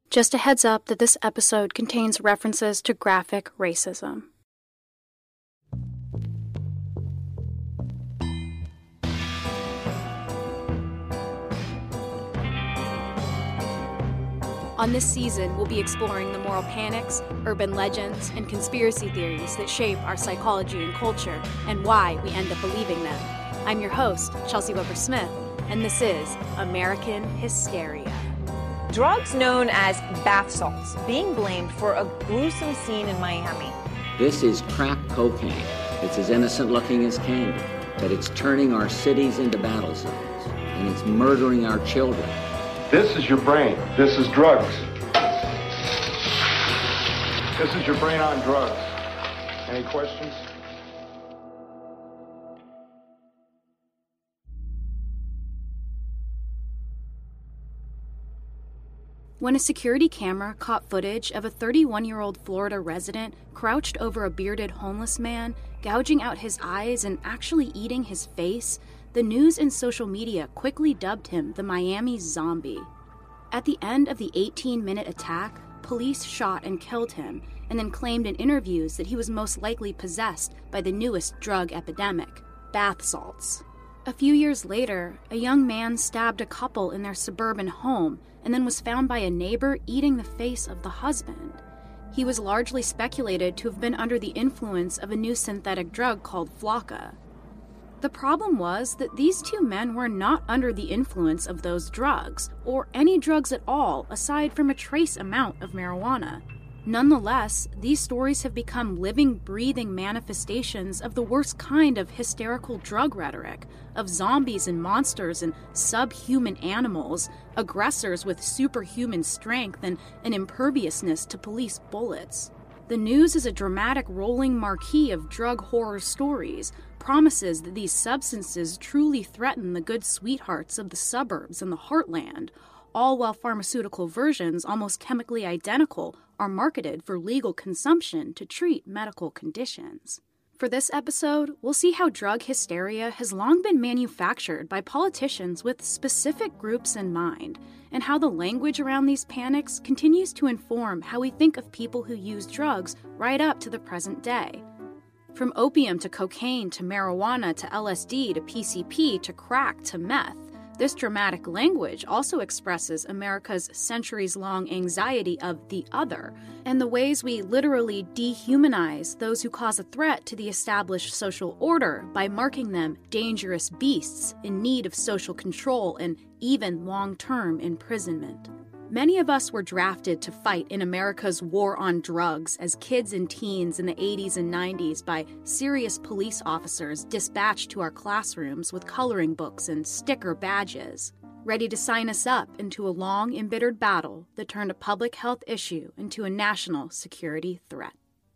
Just a heads up that this episode contains references to graphic racism. On this season, we'll be exploring the moral panics, urban legends, and conspiracy theories that shape our psychology and culture, and why we end up believing them. I'm your host, Chelsea Weber-Smith, and this is American Hysteria. Drugs known as bath salts being blamed for a gruesome scene in Miami. This is crack cocaine. It's as innocent looking as candy, but it's turning our cities into battle zones, and it's murdering our children. This is your brain. This is drugs. This is your brain on drugs. Any questions? When a security camera caught footage of a 31-year-old Florida resident crouched over a bearded homeless man, gouging out his eyes and actually eating his face, the news and social media quickly dubbed him the Miami Zombie. At the end of the 18-minute attack, police shot and killed him, and then claimed in interviews that he was most likely possessed by the newest drug epidemic, bath salts. A few years later, a young man stabbed a couple in their suburban home and then was found by a neighbor eating the face of the husband. He was largely speculated to have been under the influence of a new synthetic drug called Flakka. The problem was that these two men were not under the influence of those drugs, or any drugs at all aside from a trace amount of marijuana. Nonetheless, these stories have become living, breathing manifestations of the worst kind of hysterical drug rhetoric, of zombies and monsters and subhuman animals, aggressors with superhuman strength and an imperviousness to police bullets. The news is a dramatic rolling marquee of drug horror stories, promises that these substances truly threaten the good sweethearts of the suburbs and the heartland, all while pharmaceutical versions, almost chemically identical, are marketed for legal consumption to treat medical conditions. For this episode, we'll see how drug hysteria has long been manufactured by politicians with specific groups in mind, and how the language around these panics continues to inform how we think of people who use drugs right up to the present day. From opium to cocaine to marijuana to LSD to PCP to crack to meth, this dramatic language also expresses America's centuries-long anxiety of the other, and the ways we literally dehumanize those who cause a threat to the established social order by marking them dangerous beasts in need of social control and even long-term imprisonment. Many of us were drafted to fight in America's war on drugs as kids and teens in the 80s and 90s by serious police officers dispatched to our classrooms with coloring books and sticker badges, ready to sign us up into a long, embittered battle that turned a public health issue into a national security threat.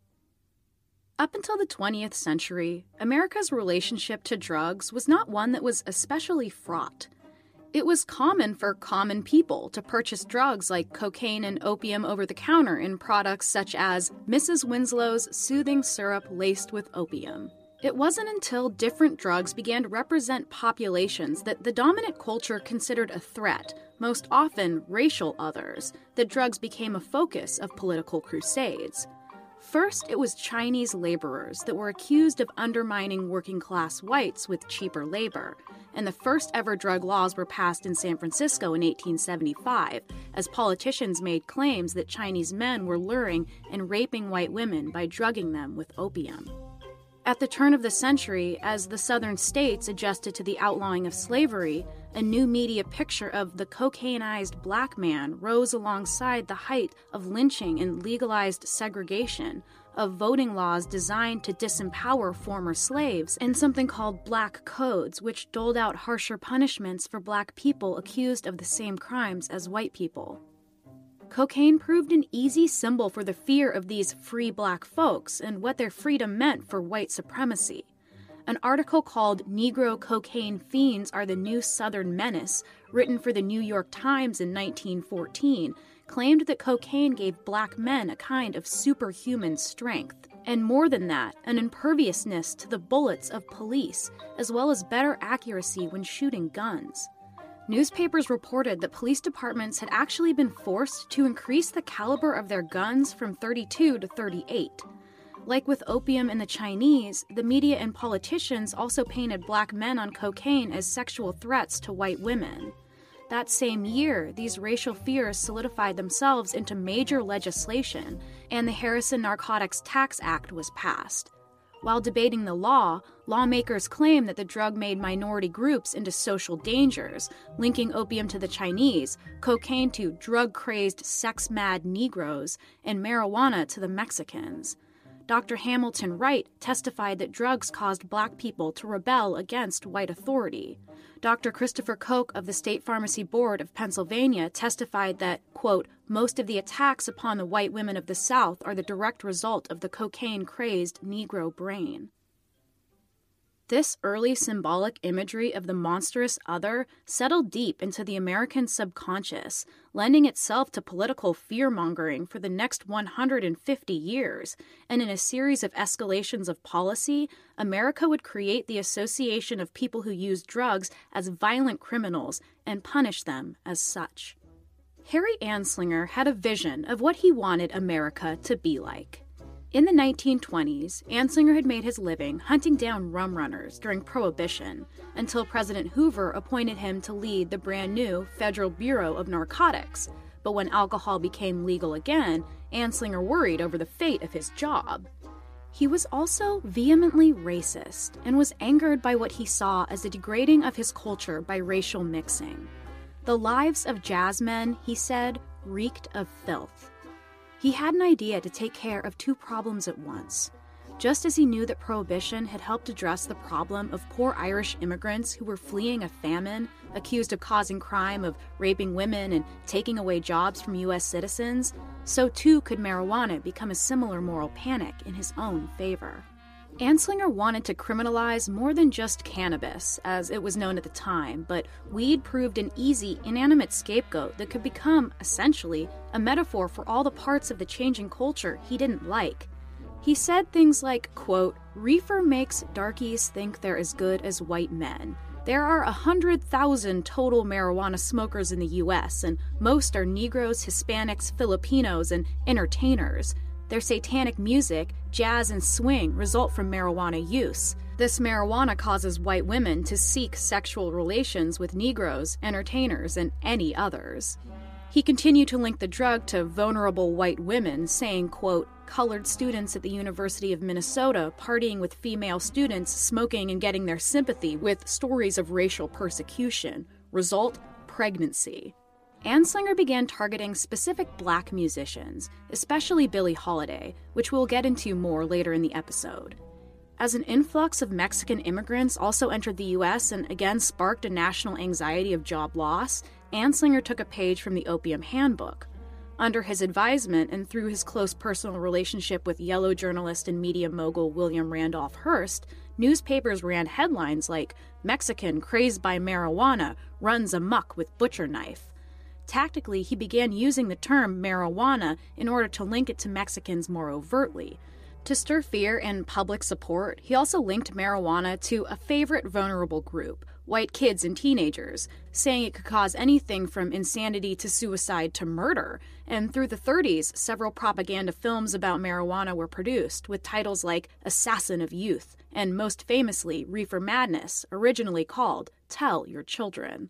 Up until the 20th century, America's relationship to drugs was not one that was especially fraught. It was common for common people to purchase drugs like cocaine and opium over the counter in products such as Mrs. Winslow's soothing syrup laced with opium. It wasn't until different drugs began to represent populations that the dominant culture considered a threat, most often racial others, that drugs became a focus of political crusades. First, it was Chinese laborers that were accused of undermining working-class whites with cheaper labor, and the first ever drug laws were passed in San Francisco in 1875, as politicians made claims that Chinese men were luring and raping white women by drugging them with opium. At the turn of the century, as the southern states adjusted to the outlawing of slavery, a new media picture of the cocainized black man rose alongside the height of lynching and legalized segregation, of voting laws designed to disempower former slaves, and something called black codes, which doled out harsher punishments for black people accused of the same crimes as white people. Cocaine proved an easy symbol for the fear of these free black folks and what their freedom meant for white supremacy. An article called Negro Cocaine Fiends Are the New Southern Menace, written for the New York Times in 1914, claimed that cocaine gave black men a kind of superhuman strength, and more than that, an imperviousness to the bullets of police, as well as better accuracy when shooting guns. Newspapers reported that police departments had actually been forced to increase the caliber of their guns from 32 to 38. Like with opium and the Chinese, the media and politicians also painted black men on cocaine as sexual threats to white women. That same year, these racial fears solidified themselves into major legislation, and the Harrison Narcotics Tax Act was passed. While debating the law, lawmakers claimed that the drug made minority groups into social dangers, linking opium to the Chinese, cocaine to drug-crazed, sex-mad Negroes, and marijuana to the Mexicans. Dr. Hamilton Wright testified that drugs caused black people to rebel against white authority. Dr. Christopher Koch of the State Pharmacy Board of Pennsylvania testified that, quote, most of the attacks upon the white women of the South are the direct result of the cocaine-crazed Negro brain. This early symbolic imagery of the monstrous other settled deep into the American subconscious, lending itself to political fear-mongering for the next 150 years, and in a series of escalations of policy, America would create the association of people who use drugs as violent criminals and punish them as such. Harry Anslinger had a vision of what he wanted America to be like. In the 1920s, Anslinger had made his living hunting down rum runners during Prohibition, until President Hoover appointed him to lead the brand new Federal Bureau of Narcotics. But when alcohol became legal again, Anslinger worried over the fate of his job. He was also vehemently racist and was angered by what he saw as the degrading of his culture by racial mixing. The lives of jazzmen, he said, reeked of filth. He had an idea to take care of two problems at once. Just as he knew that Prohibition had helped address the problem of poor Irish immigrants who were fleeing a famine, accused of causing crime, of raping women, and taking away jobs from U.S. citizens, so too could marijuana become a similar moral panic in his own favor. Anslinger wanted to criminalize more than just cannabis, as it was known at the time, but weed proved an easy, inanimate scapegoat that could become, essentially, a metaphor for all the parts of the changing culture he didn't like. He said things like, quote, reefer makes darkies think they're as good as white men. There are 100,000 total marijuana smokers in the U.S., and most are Negroes, Hispanics, Filipinos, and entertainers. Their satanic music, jazz, and swing result from marijuana use. This marijuana causes white women to seek sexual relations with Negroes, entertainers, and any others. He continued to link the drug to vulnerable white women, saying, quote, colored students at the University of Minnesota partying with female students, smoking and getting their sympathy with stories of racial persecution. Result, pregnancy. Anslinger began targeting specific black musicians, especially Billie Holiday, which we'll get into more later in the episode. As an influx of Mexican immigrants also entered the U.S. and again sparked a national anxiety of job loss, Anslinger took a page from the Opium Handbook. Under his advisement and through his close personal relationship with Yellow journalist and media mogul William Randolph Hearst, newspapers ran headlines like, Mexican crazed by marijuana runs amok with butcher knife. Tactically, he began using the term marijuana in order to link it to Mexicans more overtly. To stir fear and public support, he also linked marijuana to a favorite vulnerable group, white kids and teenagers, saying it could cause anything from insanity to suicide to murder. And through the 30s, several propaganda films about marijuana were produced, with titles like Assassin of Youth, and most famously, Reefer Madness, originally called Tell Your Children.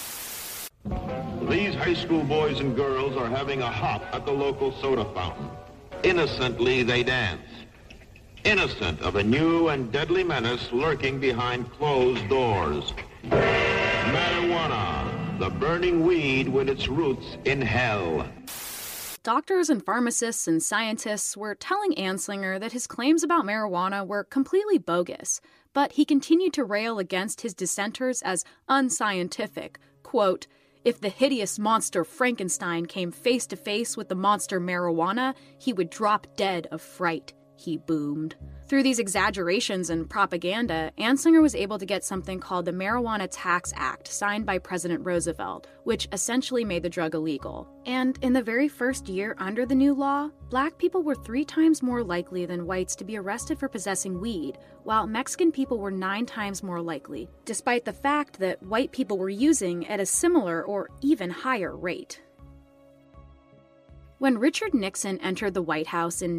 These high school boys and girls are having a hop at the local soda fountain. Innocently they dance. Innocent of a new and deadly menace lurking behind closed doors. Marijuana, the burning weed with its roots in hell. Doctors and pharmacists and scientists were telling Anslinger that his claims about marijuana were completely bogus, but he continued to rail against his dissenters as unscientific. Quote, if the hideous monster Frankenstein came face to face with the monster marijuana, he would drop dead of fright. he boomed. Through these exaggerations and propaganda, Anslinger was able to get something called the Marijuana Tax Act signed by President Roosevelt, which essentially made the drug illegal. And in the very first year under the new law, black people were 3 times more likely than whites to be arrested for possessing weed, while Mexican people were 9 times more likely, despite the fact that white people were using at a similar or even higher rate. When Richard Nixon entered the White House in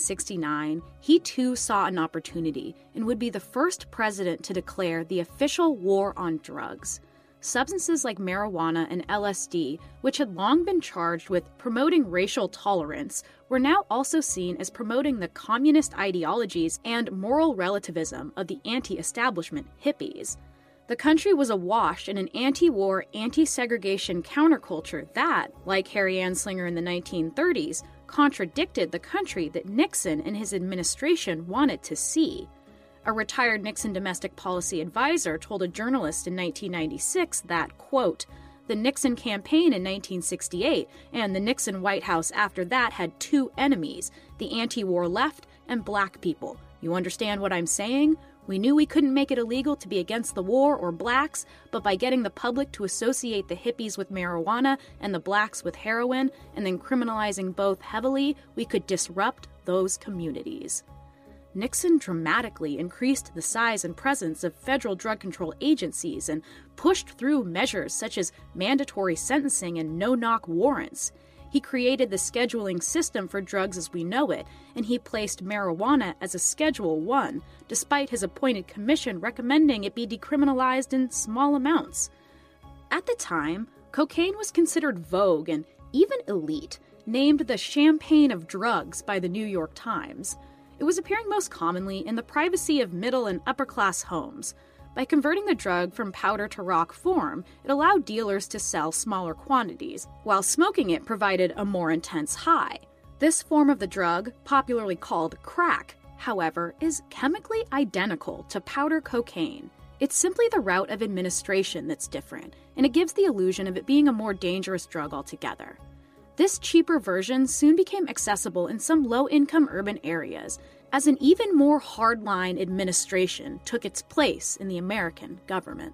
1969, he too saw an opportunity and would be the first president to declare the official war on drugs. Substances like marijuana and LSD, which had long been charged with promoting racial tolerance, were now also seen as promoting the communist ideologies and moral relativism of the anti-establishment hippies. The country was awash in an anti-war, anti-segregation counterculture that, like Harry Anslinger in the 1930s, contradicted the country that Nixon and his administration wanted to see. A retired Nixon domestic policy advisor told a journalist in 1996 that, quote, "The Nixon campaign in 1968 and the Nixon White House after that had 2 enemies, the anti-war left and black people. You understand what I'm saying? We knew we couldn't make it illegal to be against the war or blacks, but by getting the public to associate the hippies with marijuana and the blacks with heroin, and then criminalizing both heavily, we could disrupt those communities." Nixon dramatically increased the size and presence of federal drug control agencies and pushed through measures such as mandatory sentencing and no-knock warrants. He created the scheduling system for drugs as we know it, and he placed marijuana as a Schedule 1, despite his appointed commission recommending it be decriminalized in small amounts. At the time, cocaine was considered vogue and even elite, named the champagne of drugs by the New York Times. It was appearing most commonly in the privacy of middle and upper-class homes. By converting the drug from powder to rock form, it allowed dealers to sell smaller quantities, while smoking it provided a more intense high. This form of the drug, popularly called crack, however, is chemically identical to powder cocaine. It's simply the route of administration that's different, and it gives the illusion of it being a more dangerous drug altogether. This cheaper version soon became accessible in some low-income urban areas, as an even more hardline administration took its place in the American government.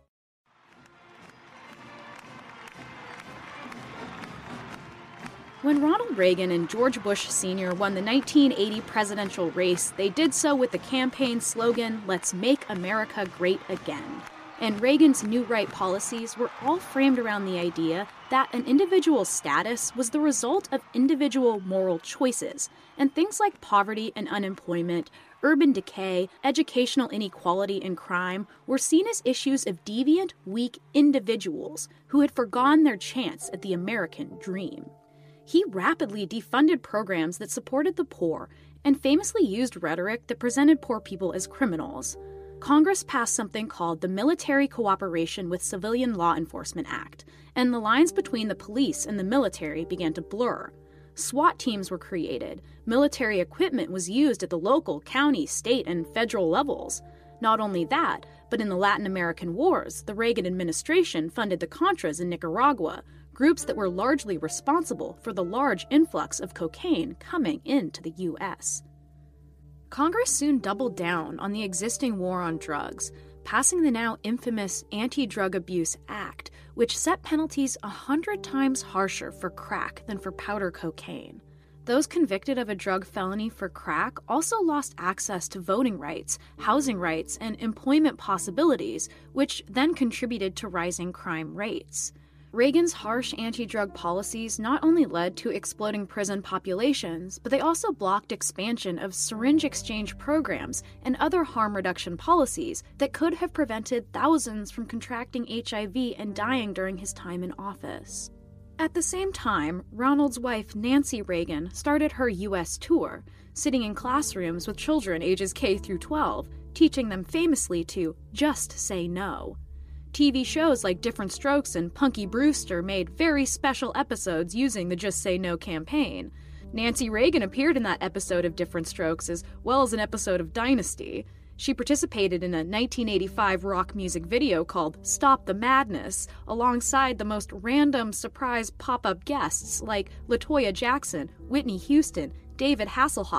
When Ronald Reagan and George Bush Sr. won the 1980 presidential race, they did so with the campaign slogan, "Let's make America great again." And Reagan's New Right policies were all framed around the idea that an individual's status was the result of individual moral choices, and things like poverty and unemployment, urban decay, educational inequality, and crime were seen as issues of deviant, weak individuals who had forgone their chance at the American dream. He rapidly defunded programs that supported the poor and famously used rhetoric that presented poor people as criminals. Congress passed something called the Military Cooperation with Civilian Law Enforcement Act, and the lines between the police and the military began to blur. SWAT teams were created. Military equipment was used at the local, county, state, and federal levels. Not only that, but in the Latin American wars, the Reagan administration funded the Contras in Nicaragua, groups that were largely responsible for the large influx of cocaine coming into the U.S. Congress soon doubled down on the existing war on drugs, passing the now infamous Anti-Drug Abuse Act, which set penalties 100 times harsher for crack than for powder cocaine. Those convicted of a drug felony for crack also lost access to voting rights, housing rights, and employment possibilities, which then contributed to rising crime rates. Reagan's harsh anti-drug policies not only led to exploding prison populations, but they also blocked expansion of syringe exchange programs and other harm reduction policies that could have prevented thousands from contracting HIV and dying during his time in office. At the same time, Ronald's wife Nancy Reagan started her U.S. tour, sitting in classrooms with children ages K through 12, teaching them famously to just say no. TV shows like Diff'rent Strokes and Punky Brewster made very special episodes using the Just Say No campaign. Nancy Reagan appeared in that episode of Diff'rent Strokes as well as an episode of Dynasty. She participated in a 1985 rock music video called Stop the Madness, alongside the most random surprise pop-up guests like LaToya Jackson, Whitney Houston, David Hasselhoff,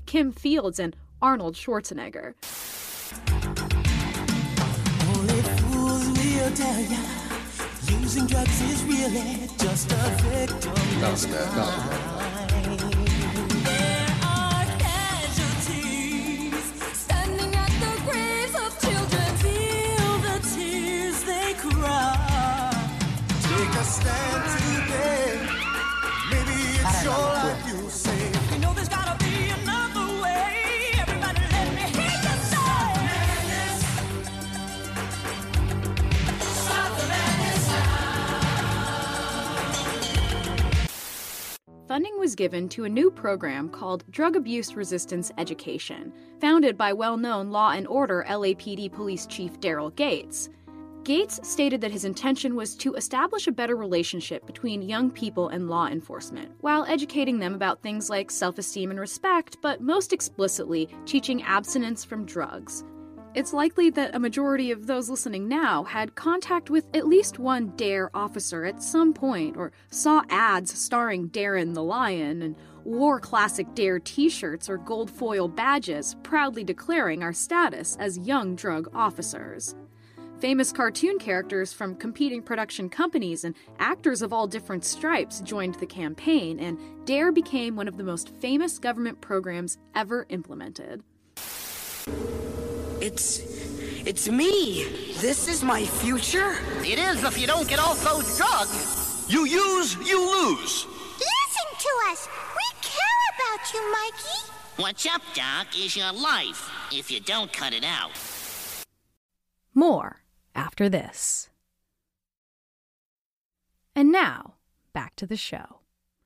Kim Fields and Arnold Schwarzenegger. Only fools will tell ya, using drugs is really just a victim. There are casualties standing at the graves of children. Feel the tears they cry. Take a stand today. Maybe it's your life you save. You know there's gotta be another way. Everybody let me hear you say. Stop the madness now. Funding was given to a new program called Drug Abuse Resistance Education, founded by well-known Law and Order LAPD Police Chief Daryl Gates. Gates stated that his intention was to establish a better relationship between young people and law enforcement, while educating them about things like self-esteem and respect, but most explicitly, teaching abstinence from drugs. It's likely that a majority of those listening now had contact with at least one DARE officer at some point, or saw ads starring Darren the Lion, and wore classic DARE t-shirts or gold foil badges, proudly declaring our status as young drug officers. Famous cartoon characters from competing production companies and actors of all different stripes joined the campaign, and DARE became one of the most famous government programs ever implemented. It's me. This is my future. It is if you don't get off those drugs. You use, you lose. Listen to us. We care about you, Mikey. What's up, Doc, is your life if you don't cut it out. More after this. And now, back to the show.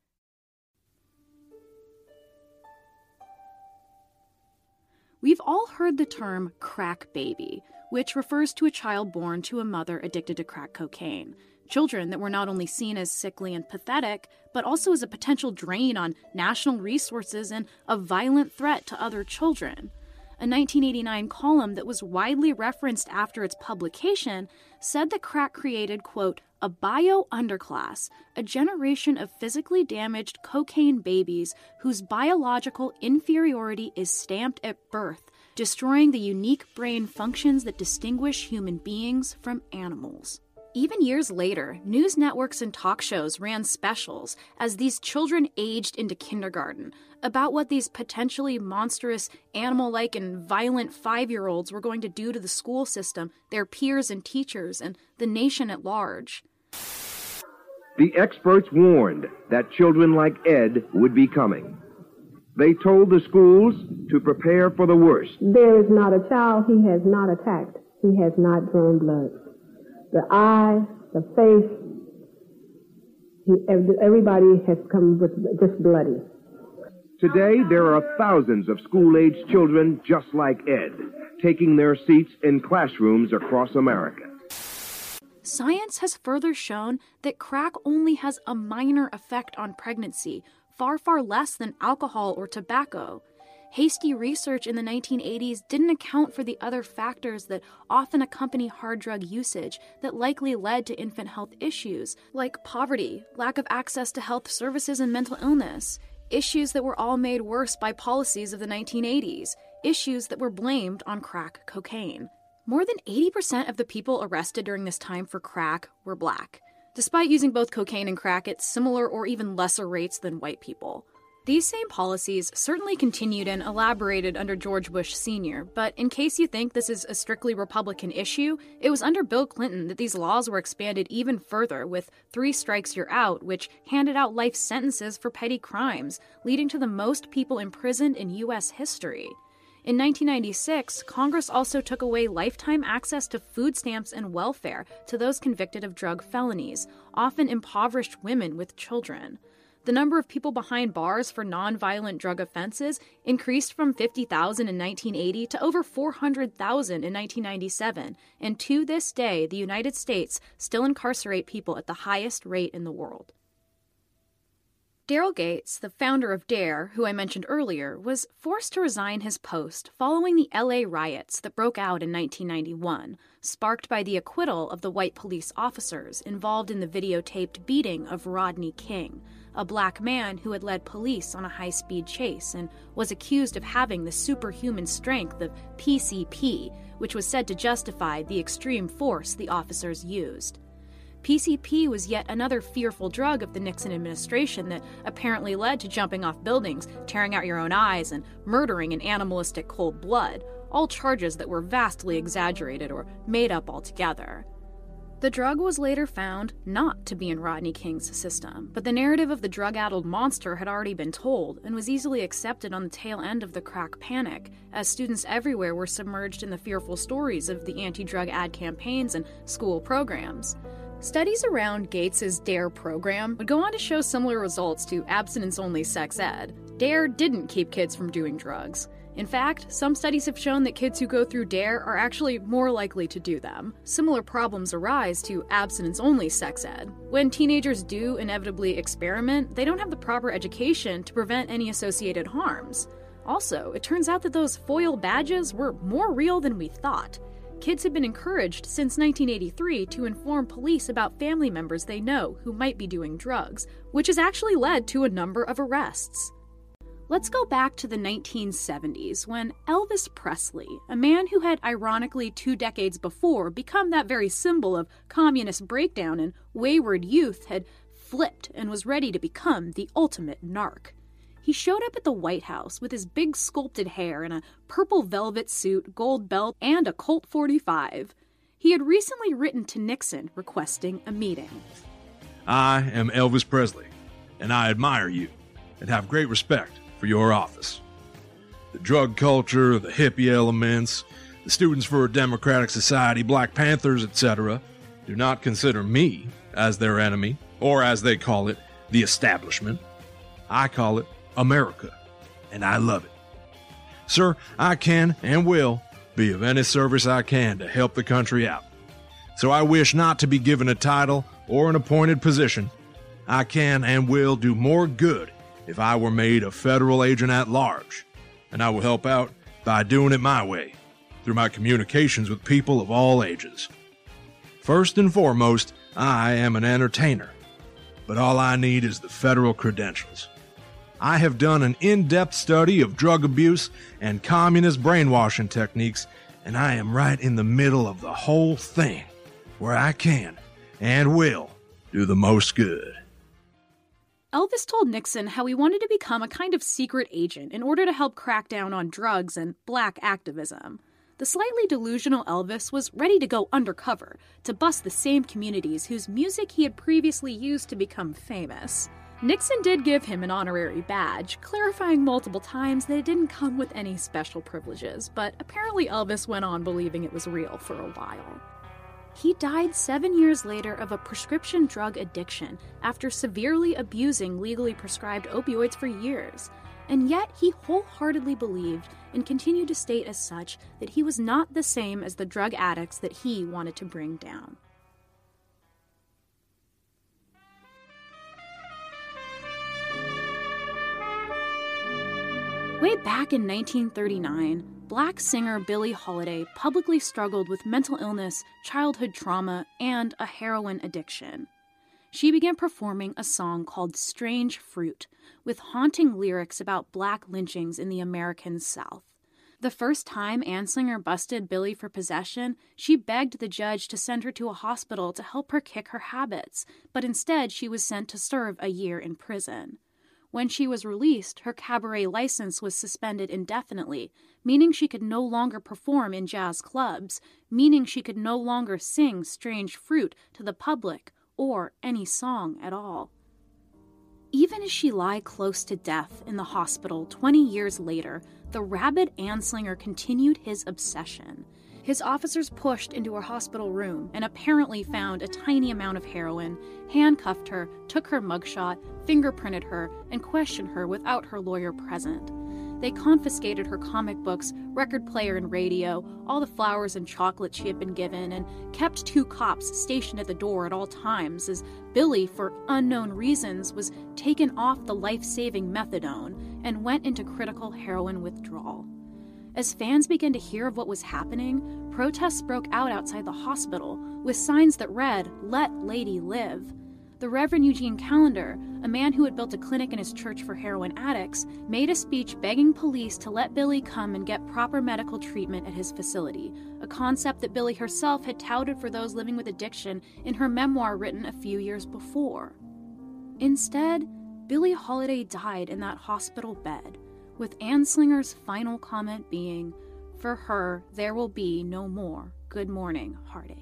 We've all heard the term crack baby, which refers to a child born to a mother addicted to crack cocaine. Children that were not only seen as sickly and pathetic, but also as a potential drain on national resources and a violent threat to other children. A 1989 column that was widely referenced after its publication said that crack created, quote, a bio-underclass, a generation of physically damaged cocaine babies whose biological inferiority is stamped at birth, destroying the unique brain functions that distinguish human beings from animals. Even years later, news networks and talk shows ran specials as these children aged into kindergarten about what these potentially monstrous, animal-like, and violent 5-year-olds were going to do to the school system, their peers and teachers, and the nation at large. The experts warned that children like Ed would be coming. They told the schools to prepare for the worst. There is not a child he has not attacked. He has not drawn blood. The eye, the face, everybody has come with just bloody. Today, there are thousands of school-aged children just like Ed, taking their seats in classrooms across America. Science has further shown that crack only has a minor effect on pregnancy, far, far less than alcohol or tobacco. Hasty research in the 1980s didn't account for the other factors that often accompany hard drug usage that likely led to infant health issues, like poverty, lack of access to health services, and mental illness. Issues that were all made worse by policies of the 1980s. Issues that were blamed on crack cocaine. More than 80% of the people arrested during this time for crack were black, despite using both cocaine and crack at similar or even lesser rates than white people. These same policies certainly continued and elaborated under George Bush Sr., but in case you think this is a strictly Republican issue, it was under Bill Clinton that these laws were expanded even further with 3 strikes you're out, which handed out life sentences for petty crimes, leading to the most people imprisoned in U.S. history. In 1996, Congress also took away lifetime access to food stamps and welfare to those convicted of drug felonies, often impoverished women with children. The number of people behind bars for nonviolent drug offenses increased from 50,000 in 1980 to over 400,000 in 1997, and to this day, the United States still incarcerate people at the highest rate in the world. Daryl Gates, the founder of DARE, who I mentioned earlier, was forced to resign his post following the LA riots that broke out in 1991, sparked by the acquittal of the white police officers involved in the videotaped beating of Rodney King, a black man who had led police on a high-speed chase and was accused of having the superhuman strength of PCP, which was said to justify the extreme force the officers used. PCP was yet another fearful drug of the Nixon administration that apparently led to jumping off buildings, tearing out your own eyes, and murdering in animalistic cold blood, all charges that were vastly exaggerated or made up altogether. The drug was later found not to be in Rodney King's system, but the narrative of the drug-addled monster had already been told and was easily accepted on the tail end of the crack panic, as students everywhere were submerged in the fearful stories of the anti-drug ad campaigns and school programs. Studies around Gates's DARE program would go on to show similar results to abstinence-only sex ed. DARE didn't keep kids from doing drugs. In fact, some studies have shown that kids who go through DARE are actually more likely to do them. Similar problems arise to abstinence-only sex ed. When teenagers do inevitably experiment, they don't have the proper education to prevent any associated harms. Also, it turns out that those foil badges were more real than we thought. Kids have been encouraged since 1983 to inform police about family members they know who might be doing drugs, which has actually led to a number of arrests. Let's go back to the 1970s, when Elvis Presley, a man who had ironically 2 decades before become that very symbol of communist breakdown and wayward youth, had flipped and was ready to become the ultimate narc. He showed up at the White House with his big sculpted hair and a purple velvet suit, gold belt, and a Colt 45. He had recently written to Nixon requesting a meeting. I am Elvis Presley, and I admire you and have great respect for your office. The drug culture, the hippie elements, the Students for a Democratic Society, Black Panthers, etc., do not consider me as their enemy, or as they call it, the establishment. I call it America, and I love it. Sir, I can and will be of any service I can to help the country out. So I wish not to be given a title or an appointed position. I can and will do more good if I were made a federal agent at large, and I will help out by doing it my way, through my communications with people of all ages. First and foremost, I am an entertainer, but all I need is the federal credentials. I have done an in-depth study of drug abuse and communist brainwashing techniques, and I am right in the middle of the whole thing, where I can and will do the most good. Elvis told Nixon how he wanted to become a kind of secret agent in order to help crack down on drugs and black activism. The slightly delusional Elvis was ready to go undercover to bust the same communities whose music he had previously used to become famous. Nixon did give him an honorary badge, clarifying multiple times that it didn't come with any special privileges, but apparently Elvis went on believing it was real for a while. He died 7 years later of a prescription drug addiction after severely abusing legally prescribed opioids for years, and yet he wholeheartedly believed and continued to state as such that he was not the same as the drug addicts that he wanted to bring down. Way back in 1939, black singer Billie Holiday publicly struggled with mental illness, childhood trauma, and a heroin addiction. She began performing a song called Strange Fruit, with haunting lyrics about black lynchings in the American South. The first time Anslinger busted Billie for possession, she begged the judge to send her to a hospital to help her kick her habits, but instead she was sent to serve a year in prison. When she was released, her cabaret license was suspended indefinitely, meaning she could no longer perform in jazz clubs, meaning she could no longer sing Strange Fruit to the public or any song at all. Even as she lay close to death in the hospital 20 years later, the rabid Anslinger continued his obsession. His officers pushed into her hospital room and apparently found a tiny amount of heroin, handcuffed her, took her mugshot, fingerprinted her, and questioned her without her lawyer present. They confiscated her comic books, record player and radio, all the flowers and chocolate she had been given, and kept 2 cops stationed at the door at all times as Billie, for unknown reasons, was taken off the life-saving methadone and went into critical heroin withdrawal. As fans began to hear of what was happening, protests broke out outside the hospital with signs that read, "Let Lady Live." The Reverend Eugene Callender, a man who had built a clinic in his church for heroin addicts, made a speech begging police to let Billie come and get proper medical treatment at his facility, a concept that Billie herself had touted for those living with addiction in her memoir written a few years before. Instead, Billie Holiday died in that hospital bed, with Anslinger's final comment being, "For her, there will be no more good morning heartache."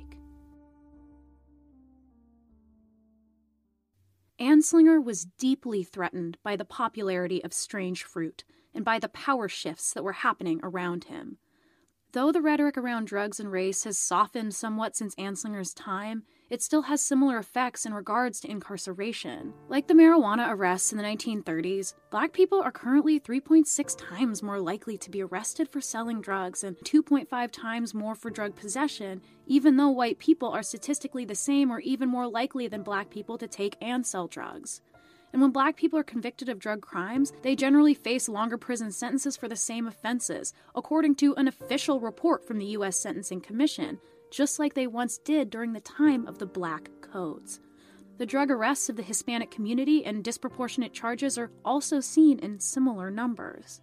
Anslinger was deeply threatened by the popularity of Strange Fruit and by the power shifts that were happening around him. Though the rhetoric around drugs and race has softened somewhat since Anslinger's time, it still has similar effects in regards to incarceration. Like the marijuana arrests in the 1930s, Black people are currently 3.6 times more likely to be arrested for selling drugs and 2.5 times more for drug possession, even though white people are statistically the same or even more likely than Black people to take and sell drugs. And when Black people are convicted of drug crimes, they generally face longer prison sentences for the same offenses, according to an official report from the U.S. Sentencing Commission, just like they once did during the time of the Black Codes. The drug arrests of the Hispanic community and disproportionate charges are also seen in similar numbers.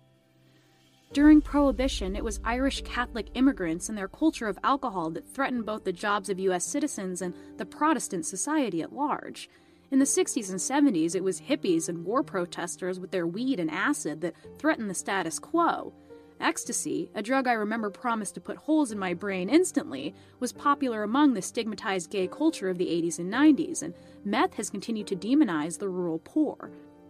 During Prohibition, it was Irish Catholic immigrants and their culture of alcohol that threatened both the jobs of U.S. citizens and the Protestant society at large. In the 60s and 70s, it was hippies and war protesters with their weed and acid that threatened the status quo. Ecstasy, a drug I remember promised to put holes in my brain instantly, was popular among the stigmatized gay culture of the 80s and 90s, and meth has continued to demonize the rural poor.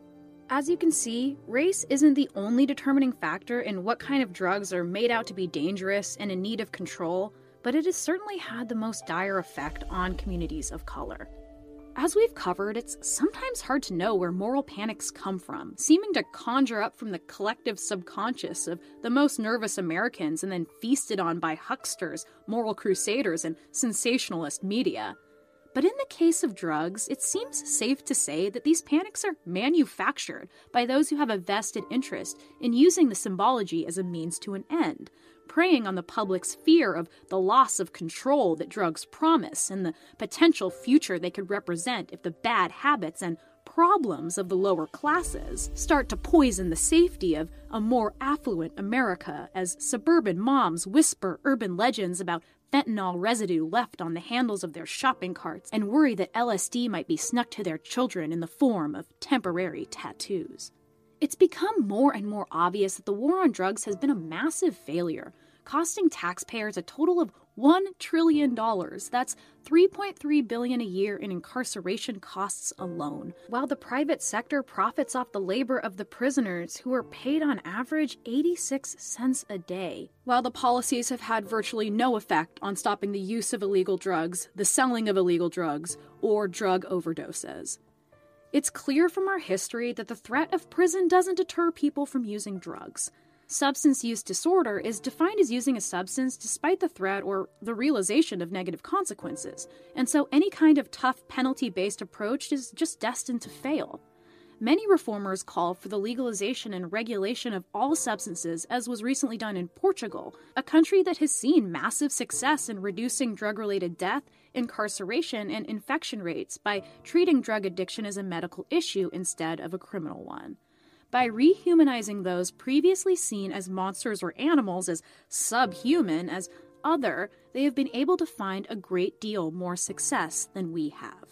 As you can see, race isn't the only determining factor in what kind of drugs are made out to be dangerous and in need of control, but it has certainly had the most dire effect on communities of color. As we've covered, it's sometimes hard to know where moral panics come from, seeming to conjure up from the collective subconscious of the most nervous Americans and then feasted on by hucksters, moral crusaders, and sensationalist media. But in the case of drugs, it seems safe to say that these panics are manufactured by those who have a vested interest in using the symbology as a means to an end, preying on the public's fear of the loss of control that drugs promise and the potential future they could represent if the bad habits and problems of the lower classes start to poison the safety of a more affluent America as suburban moms whisper urban legends about fentanyl residue left on the handles of their shopping carts and worry that LSD might be snuck to their children in the form of temporary tattoos. It's become more and more obvious that the war on drugs has been a massive failure, costing taxpayers a total of $1 trillion. That's $3.3 billion a year in incarceration costs alone, while the private sector profits off the labor of the prisoners, who are paid on average 86 cents a day. While the policies have had virtually no effect on stopping the use of illegal drugs, the selling of illegal drugs, or drug overdoses. It's clear from our history that the threat of prison doesn't deter people from using drugs. Substance use disorder is defined as using a substance despite the threat or the realization of negative consequences, and so any kind of tough penalty-based approach is just destined to fail. Many reformers call for the legalization and regulation of all substances, as was recently done in Portugal, a country that has seen massive success in reducing drug-related death, incarceration, and infection rates by treating drug addiction as a medical issue instead of a criminal one. By rehumanizing those previously seen as monsters or animals, as subhuman, as other, they have been able to find a great deal more success than we have.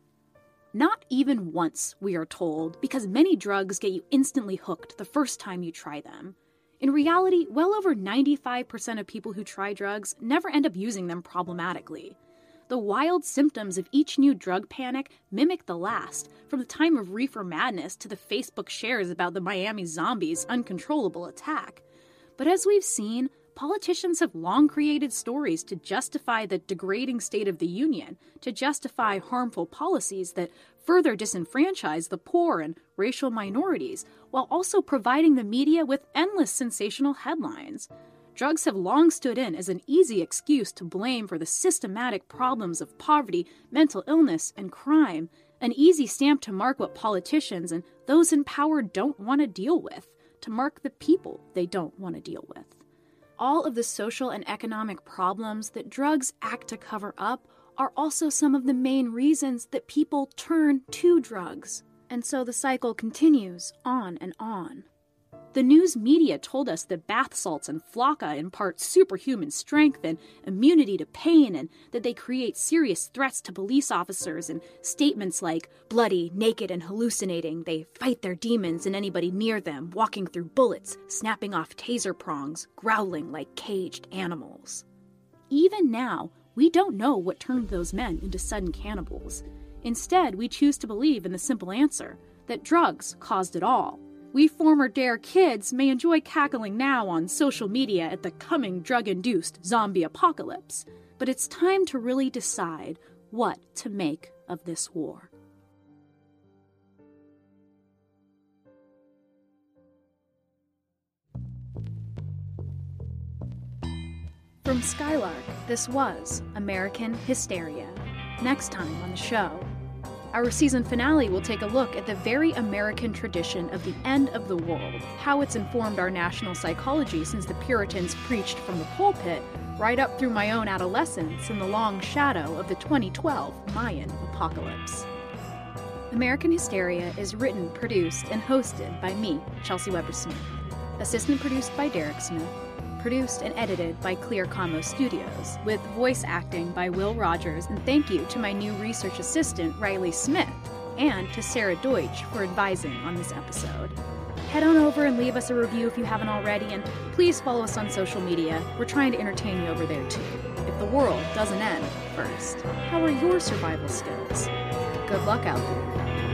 Not even once, we are told, because many drugs get you instantly hooked the first time you try them. In reality, well over 95% of people who try drugs never end up using them problematically. The wild symptoms of each new drug panic mimic the last, from the time of reefer madness to the Facebook shares about the Miami zombies' uncontrollable attack. But as we've seen, politicians have long created stories to justify the degrading state of the union, to justify harmful policies that further disenfranchise the poor and racial minorities, while also providing the media with endless sensational headlines. Drugs have long stood in as an easy excuse to blame for the systematic problems of poverty, mental illness, and crime, an easy stamp to mark what politicians and those in power don't want to deal with, to mark the people they don't want to deal with. All of the social and economic problems that drugs act to cover up are also some of the main reasons that people turn to drugs. And so the cycle continues on and on. The news media told us that bath salts and flocka impart superhuman strength and immunity to pain, and that they create serious threats to police officers, and statements like, bloody, naked, and hallucinating, they fight their demons and anybody near them, walking through bullets, snapping off taser prongs, growling like caged animals. Even now, we don't know what turned those men into sudden cannibals. Instead, we choose to believe in the simple answer, that drugs caused it all. We former DARE kids may enjoy cackling now on social media at the coming drug-induced zombie apocalypse, but it's time to really decide what to make of this war. From Skylark, this was American Hysteria. Next time on the show, our season finale will take a look at the very American tradition of the end of the world, how it's informed our national psychology since the Puritans preached from the pulpit, right up through my own adolescence in the long shadow of the 2012 Mayan apocalypse. American Hysteria is written, produced, and hosted by me, Chelsea Weber Smith. Assistant produced by Derek Smith. Produced and edited by Clear Combo Studios, with voice acting by Will Rogers, and thank you to my new research assistant, Riley Smith, and to Sarah Deutsch for advising on this episode. Head on over and leave us a review if you haven't already, and please follow us on social media. We're trying to entertain you over there too. If the world doesn't end first, how are your survival skills? Good luck out there.